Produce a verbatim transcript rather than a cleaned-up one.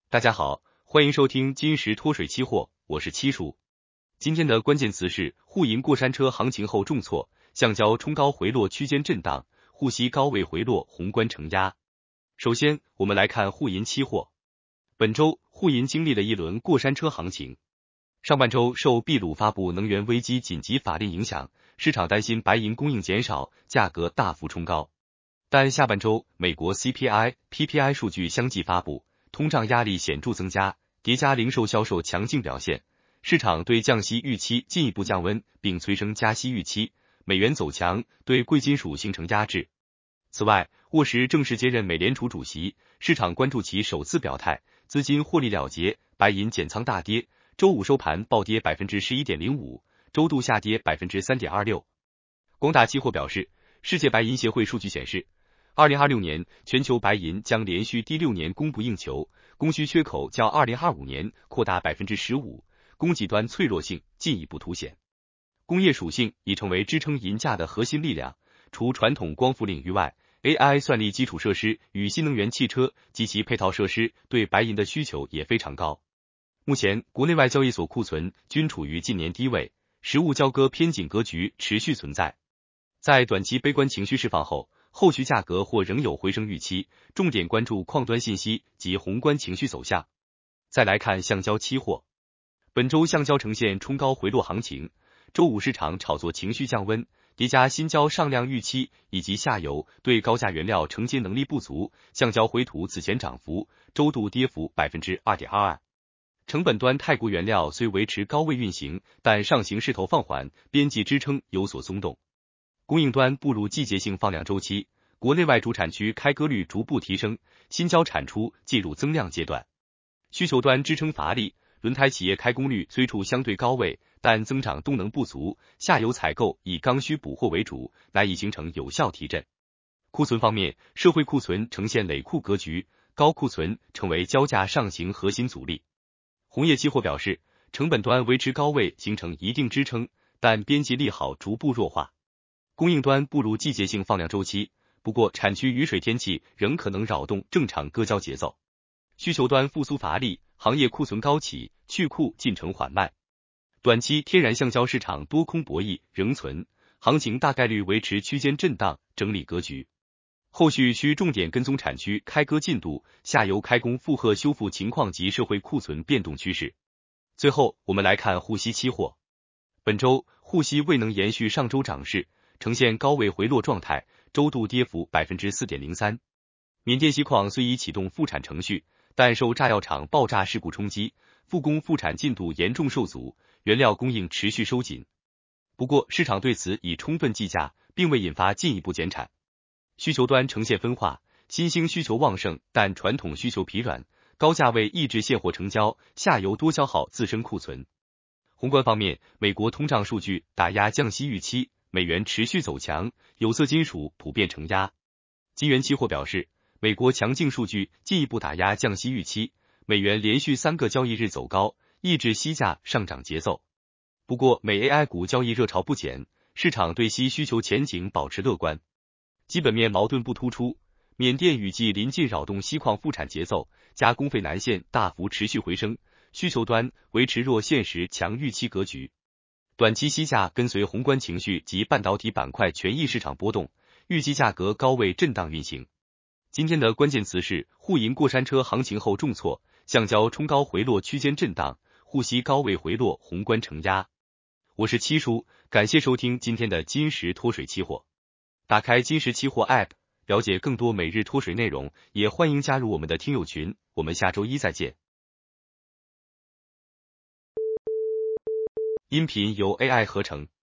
大家好，欢迎收听金石脱水期货，我是七叔。今天的关键词是沪银过山车行情后重挫，橡胶冲高回落区间震荡，沪西高位回落宏观承压。首先，我们来看沪银期货。本周沪银经历了一轮过山车行情。上半周受秘鲁发布能源危机紧急法令影响，市场担心白银供应减少，价格大幅冲高。但下半周美国 C P I、P P I 数据相继发布，通胀压力显著增加，叠加零售销售强劲表现，市场对降息预期进一步降温，并催生加息预期，美元走强，对贵金属形成压制。此外，沃什正式接任美联储主席，市场关注其首次表态，资金获利了结，白银减仓大跌，周五收盘暴跌 百分之十一点零五， 周度下跌 百分之三点二六。光大期货表示，世界白银协会数据显示，二零二六年全球白银将连续第六年供不应求，供需缺口较二零二五年扩大 百分之十五， 供给端脆弱性进一步凸显。工业属性已成为支撑银价的核心力量，除传统光伏领域外， A I 算力基础设施与新能源汽车及其配套设施对白银的需求也非常高。目前国内外交易所库存均处于近年低位，实物交割偏紧格局持续存在。在短期悲观情绪释放后，后续价格或仍有回升预期，重点关注矿端信息及宏观情绪走向。再来看橡胶期货，本周橡胶呈现冲高回落行情，周五市场炒作情绪降温，叠加新胶上量预期以及下游对高价原料承接能力不足，橡胶回吐此前涨幅，周度跌幅 百分之二点二二。成本端泰国原料虽维持高位运行，但上行势头放缓，边际支撑有所松动。供应端步入季节性放量周期，国内外主产区开割率逐步提升，新胶产出进入增量阶段。需求端支撑乏力，轮胎企业开工率虽处相对高位，但增长动能不足，下游采购以刚需补货为主，难以形成有效提振。库存方面，社会库存呈现累库格局，高库存成为交价上行核心阻力。红叶期货表示，成本端维持高位形成一定支撑，但边际利好逐步弱化。供应端步入季节性放量周期，不过产区雨水天气仍可能扰动正常割胶节奏。需求端复苏乏力，行业库存高企，去库进程缓慢。短期天然橡胶市场多空博弈仍存，行情大概率维持区间震荡整理格局。后续需重点跟踪产区开割进度、下游开工负荷修复情况及社会库存变动趋势。最后，我们来看沪西期货。本周沪西未能延续上周涨势，呈现高位回落状态，周度跌幅 百分之四点零三。缅甸锡矿虽已启动复产程序，但受炸药厂爆炸事故冲击，复工复产进度严重受阻，原料供应持续收紧。不过市场对此已充分计价，并未引发进一步减产。需求端呈现分化，新兴需求旺盛，但传统需求疲软，高价位抑制现货成交，下游多消耗自身库存。宏观方面，美国通胀数据打压降息预期，美元持续走强，有色金属普遍承压。金元期货表示，美国强劲数据进一步打压降息预期，美元连续三个交易日走高，抑制锡价上涨节奏。不过美 A I 股交易热潮不减，市场对锡需求前景保持乐观。基本面矛盾不突出，缅甸雨季临近扰动锡矿复产节奏，加工费南线大幅持续回升，需求端维持弱现实强预期格局。短期锡价跟随宏观情绪及半导体板块权益市场波动，预计价格高位震荡运行。今天的关键词是沪银过山车行情后重挫，橡胶冲高回落区间震荡，沪西高位回落宏观承压。我是七叔，感谢收听今天的金石脱水期货。打开金石期货 App， 了解更多每日脱水内容，也欢迎加入我们的听友群，我们下周一再见。音频由 A I 合成。